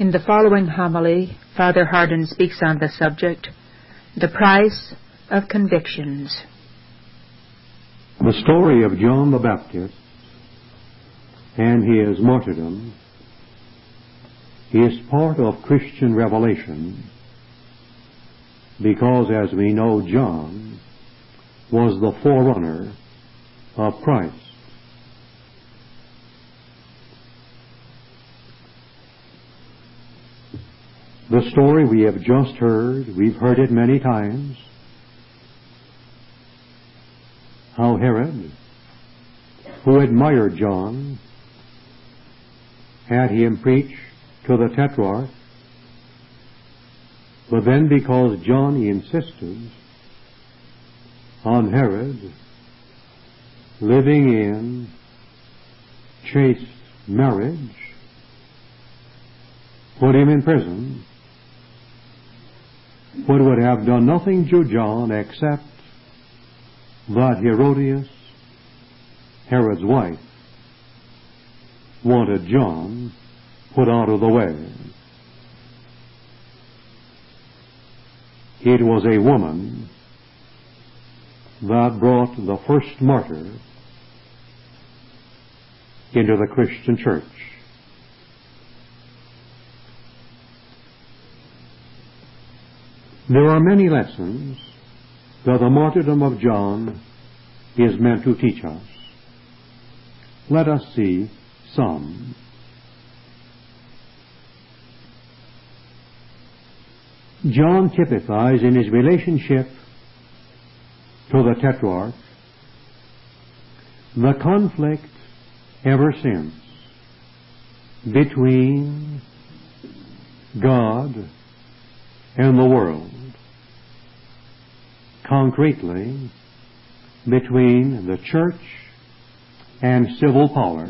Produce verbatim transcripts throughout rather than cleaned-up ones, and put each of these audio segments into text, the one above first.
In the following homily, Father Hardon speaks on the subject, the price of convictions. The story of John the Baptist and his martyrdom is part of Christian revelation because, as we know, John was the forerunner of Christ. The story we have just heard, we've heard it many times, how Herod, who admired John, had him preach to the Tetrarch, but then because John insisted on Herod living in chaste marriage, put him in prison, but would have done nothing to John except that Herodias, Herod's wife, wanted John put out of the way. It was a woman that brought the first martyr into the Christian church. There are many lessons that the martyrdom of John is meant to teach us. Let us see some. John typifies in his relationship to the Tetrarch the conflict ever since between God and the world, concretely between the church and civil power.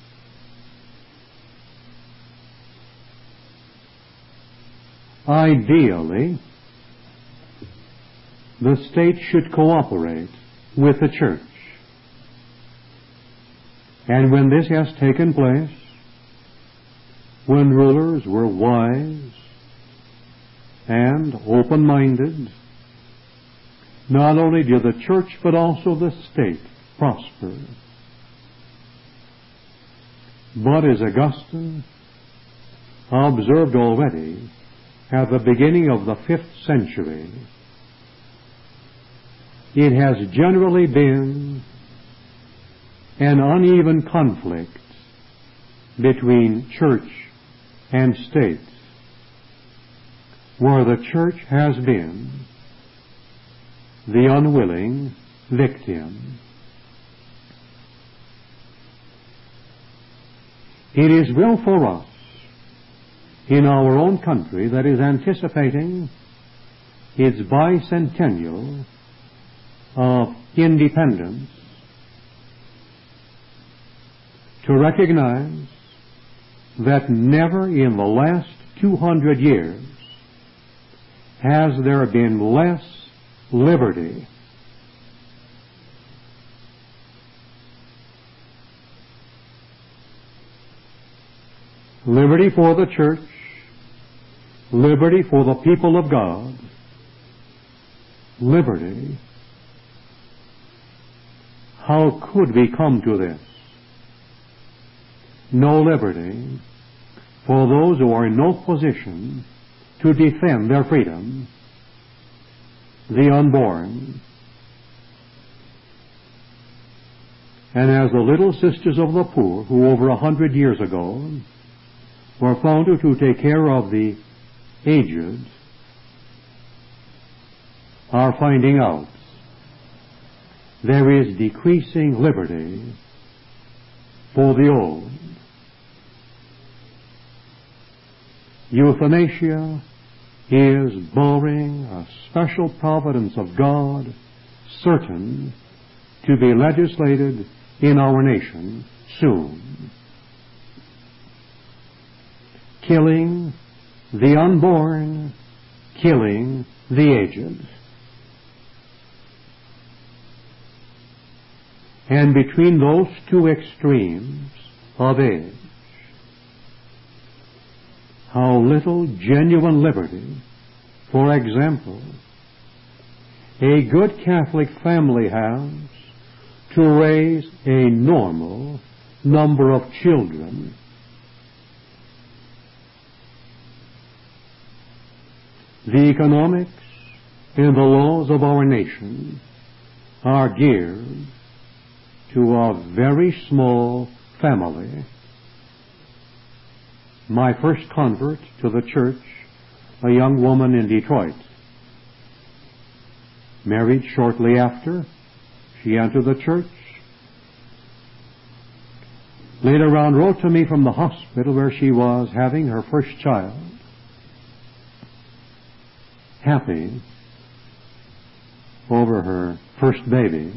Ideally, the state should cooperate with the church. And when this has taken place, when rulers were wise and open-minded, not only did the church but also the state prosper. But as Augustine observed already at the beginning of the fifth century, it has generally been an uneven conflict between church and state, where the church has been the unwilling victim. It is well for us in our own country that is anticipating its bicentennial of independence to recognize that never in the last two hundred years has there been less liberty liberty for the church, liberty for the people of God, liberty. How could we come to this? No liberty for those who are in no position to defend their freedom, the unborn. And as the Little Sisters of the Poor, who over a hundred years ago were founded to take care of the aged, are finding out there is decreasing liberty for the old. Euthanasia is barring a special providence of God, certain to be legislated in our nation soon. Killing the unborn, killing the aged. And between those two extremes of age how little genuine liberty, for example, a good Catholic family has to raise a normal number of children. The economics and the laws of our nation are geared to a very small family. My first convert to the church, a young woman in Detroit, married shortly after she entered the church, later on wrote to me from the hospital where she was having her first child, happy over her first baby,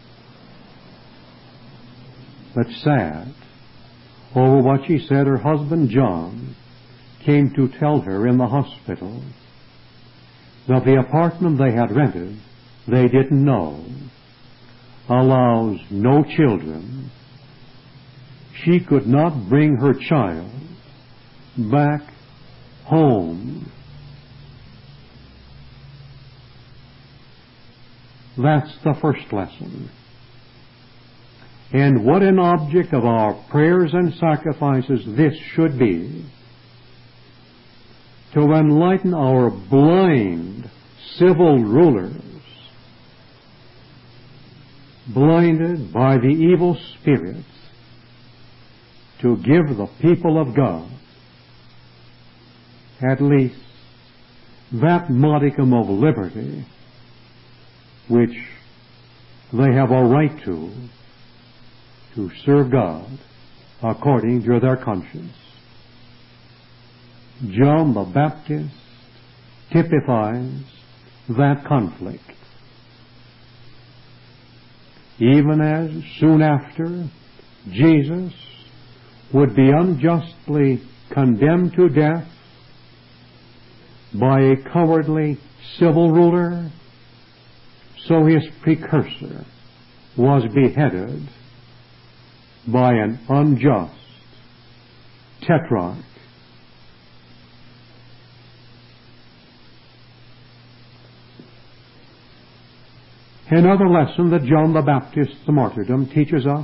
but sad over what she said her husband John came to tell her in the hospital, that the apartment they had rented, they didn't know, allows no children. She could not bring her child back home. That's the first lesson. And what an object of our prayers and sacrifices this should be, to enlighten our blind civil rulers, blinded by the evil spirits, to give the people of God at least that modicum of liberty which they have a right to, to serve God according to their conscience. John the Baptist typifies that conflict. Even as soon after Jesus would be unjustly condemned to death by a cowardly civil ruler, so his precursor was beheaded by an unjust tetrarch. Another lesson that John the Baptist's martyrdom teaches us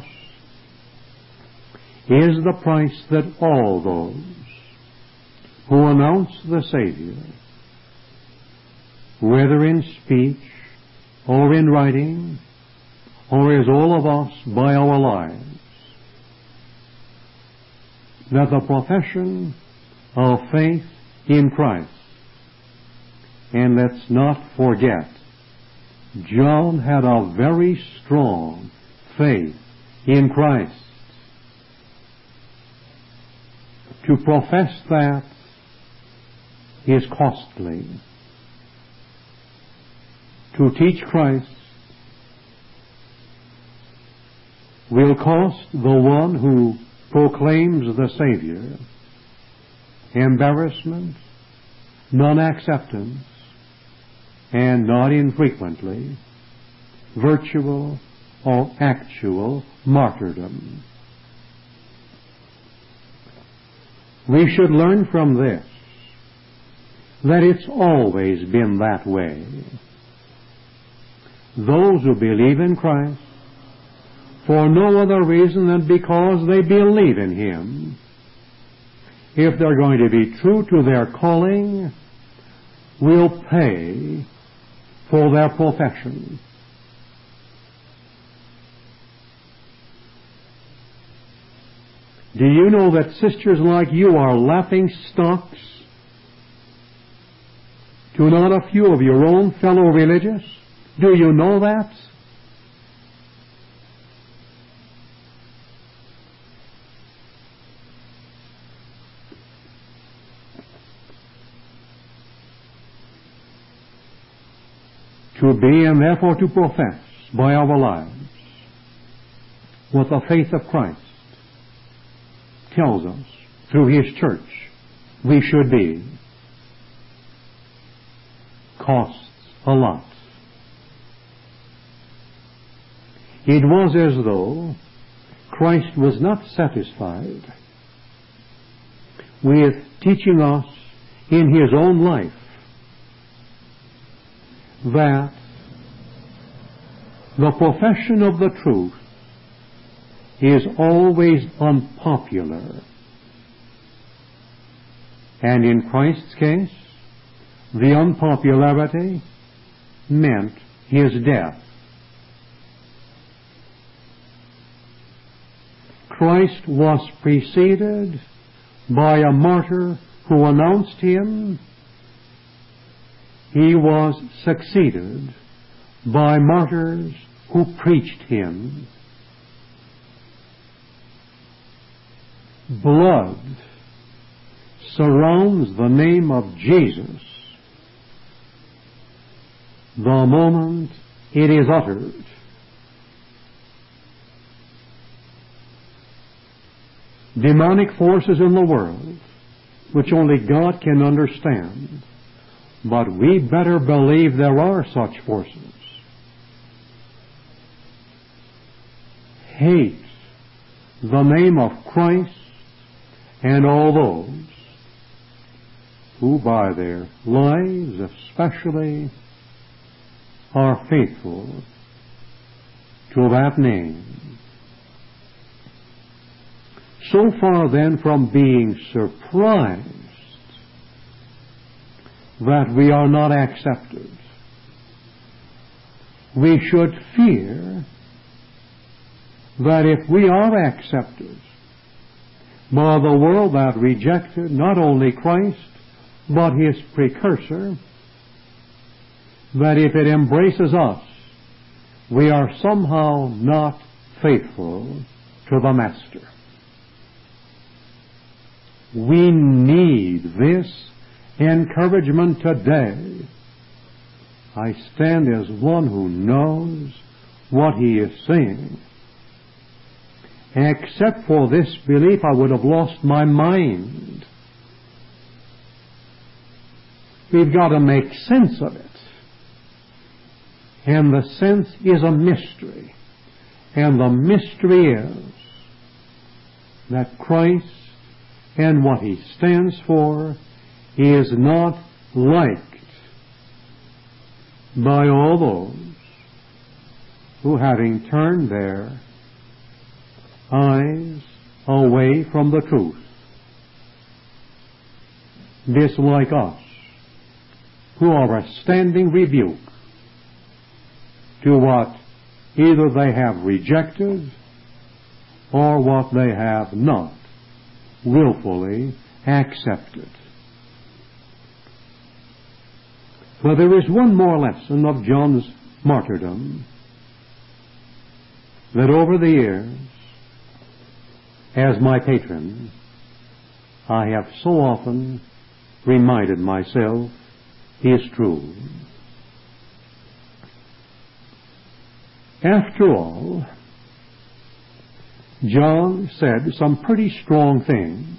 is the price that all those who announce the Savior, whether in speech or in writing, or as all of us by our lives, that the profession of faith in Christ, and let's not forget, John had a very strong faith in Christ. To profess that is costly. To teach Christ will cost the one who proclaims the Savior embarrassment, non-acceptance, and not infrequently virtual or actual martyrdom. We should learn from this that it's always been that way. Those who believe in Christ for no other reason than because they believe in Him, if they're going to be true to their calling, will pay for their profession. Do you know that sisters like you are laughing stocks to not a few of your own fellow religious? Do you know that? To be and therefore to profess by our lives what the faith of Christ tells us through His church we should be, costs a lot. It was as though Christ was not satisfied with teaching us in His own life that the profession of the truth is always unpopular. And in Christ's case, the unpopularity meant His death. Christ was preceded by a martyr who announced Him. He was succeeded by martyrs who preached Him. Blood surrounds the name of Jesus the moment it is uttered. Demonic forces in the world, which only God can understand, but we better believe there are such forces, hate the name of Christ and all those who by their lives especially are faithful to that name. So far then from being surprised that we are not accepted, we should fear that if we are accepted by the world that rejected not only Christ but His precursor, that if it embraces us, we are somehow not faithful to the Master. We need this encouragement today. I stand as one who knows what he is saying. Except for this belief, I would have lost my mind. We've got to make sense of it. And the sense is a mystery. And the mystery is that Christ and what He stands for is not liked by all those who, having turned their eyes away from the truth, dislike us, who are a standing rebuke to what either they have rejected or what they have not willfully accepted. Well, there is one more lesson of John's martyrdom that over the years, as my patron, I have so often reminded myself is true. After all, John said some pretty strong things.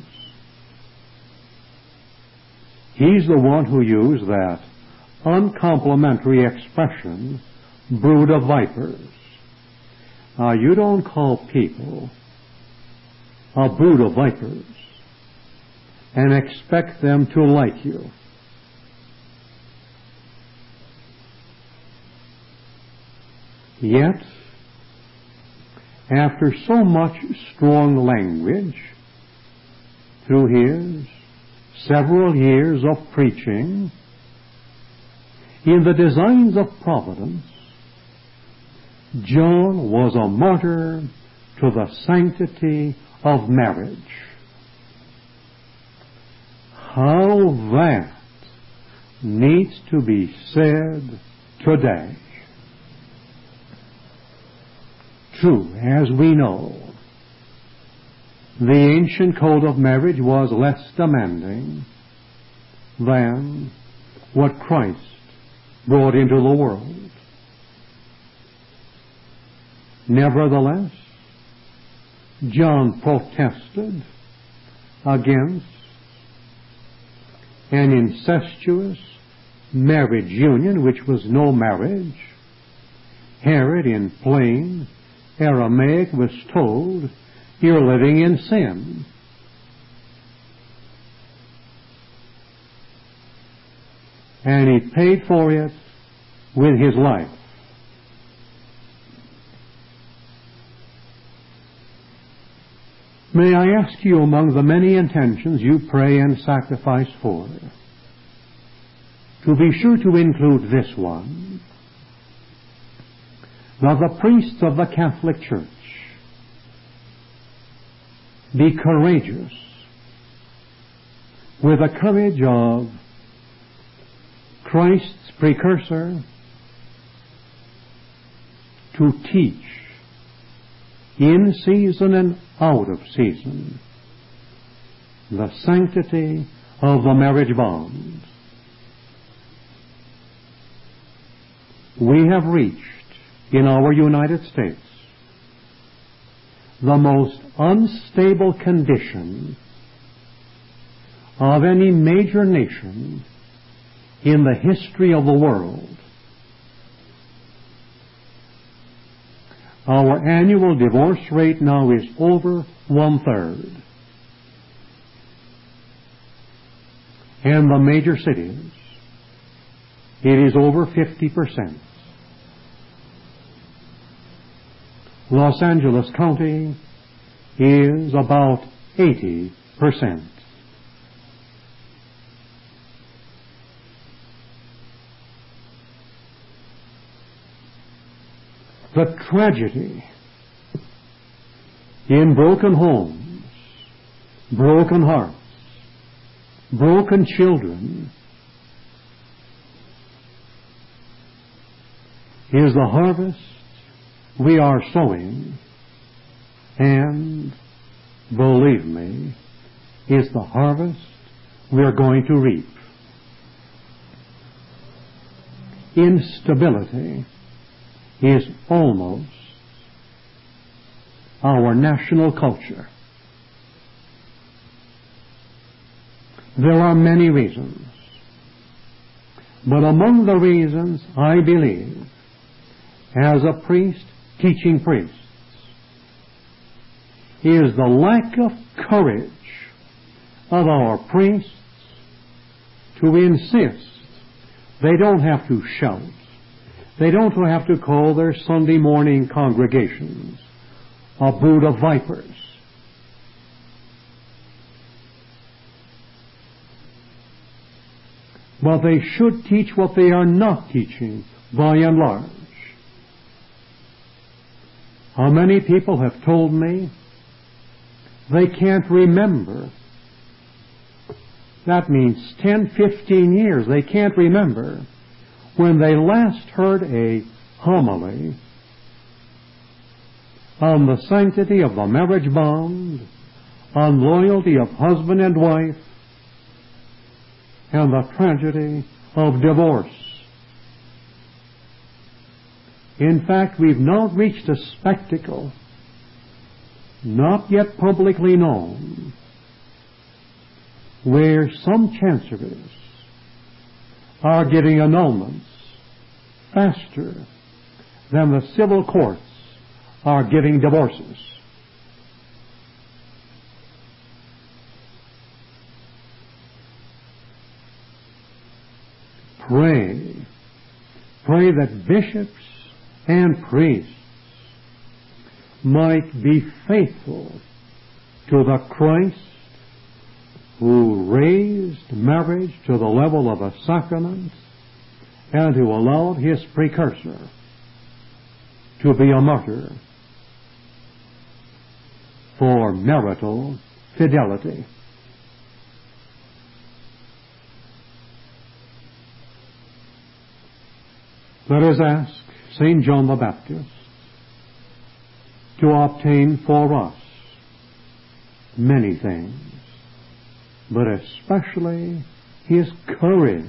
He's the one who used that uncomplimentary expression, brood of vipers. Now, you don't call people a brood of vipers and expect them to like you. Yet, after so much strong language, through his several years of preaching, in the designs of providence, John was a martyr to the sanctity of marriage. How that needs to be said today. True, as we know, the ancient code of marriage was less demanding than what Christ brought into the world. Nevertheless, John protested against an incestuous marriage union, which was no marriage. Herod, in plain Aramaic, was told, "You're living in sin." and He paid for it with His life. May I ask you, among the many intentions you pray and sacrifice for, to be sure to include this one: that the priests of the Catholic Church be courageous, with the courage of Christ's precursor, to teach in season and out of season the sanctity of the marriage bond. We have reached, in our United States, the most unstable condition of any major nation in the history of the world. Our annual divorce rate now is over one-third. In the major cities, it is over fifty percent. Los Angeles County is about eighty percent. The tragedy in broken homes, broken hearts, broken children is the harvest we are sowing, and, believe me, is the harvest we are going to reap. Instability is almost our national culture. There are many reasons, but among the reasons, I believe, as a priest teaching priests, is the lack of courage of our priests to insist they don't have to shout. They don't have to call their Sunday morning congregations a brood of vipers. But they should teach what they are not teaching, by and large. How many people have told me they can't remember? That means ten, fifteen years. They can't remember when they last heard a homily on the sanctity of the marriage bond, on loyalty of husband and wife, and the tragedy of divorce. In fact, we've now reached a spectacle not yet publicly known, where some chanceries are getting annulments faster than the civil courts are giving divorces. Pray, pray that bishops and priests might be faithful to the Christ who raised marriage to the level of a sacrament and who allowed his precursor to be a martyr for marital fidelity. Let us ask Saint John the Baptist to obtain for us many things, but especially his courage.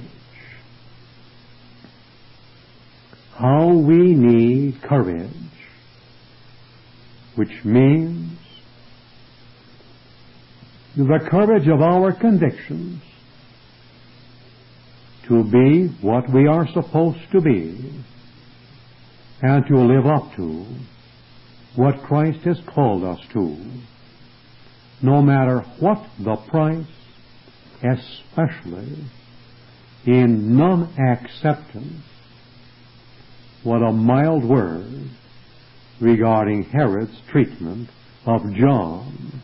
How we need courage, which means the courage of our convictions to be what we are supposed to be and to live up to what Christ has called us to, no matter what the price, especially in non-acceptance. What a mild word regarding Herod's treatment of John.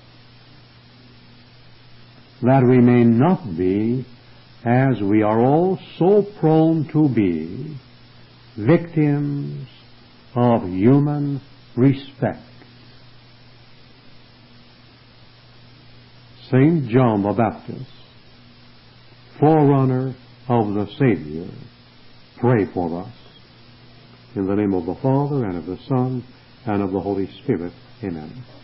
That we may not be, as we are all so prone to be, victims of human respect. Saint John the Baptist, forerunner of the Savior, pray for us. In the name of the Father, and of the Son, and of the Holy Spirit. Amen.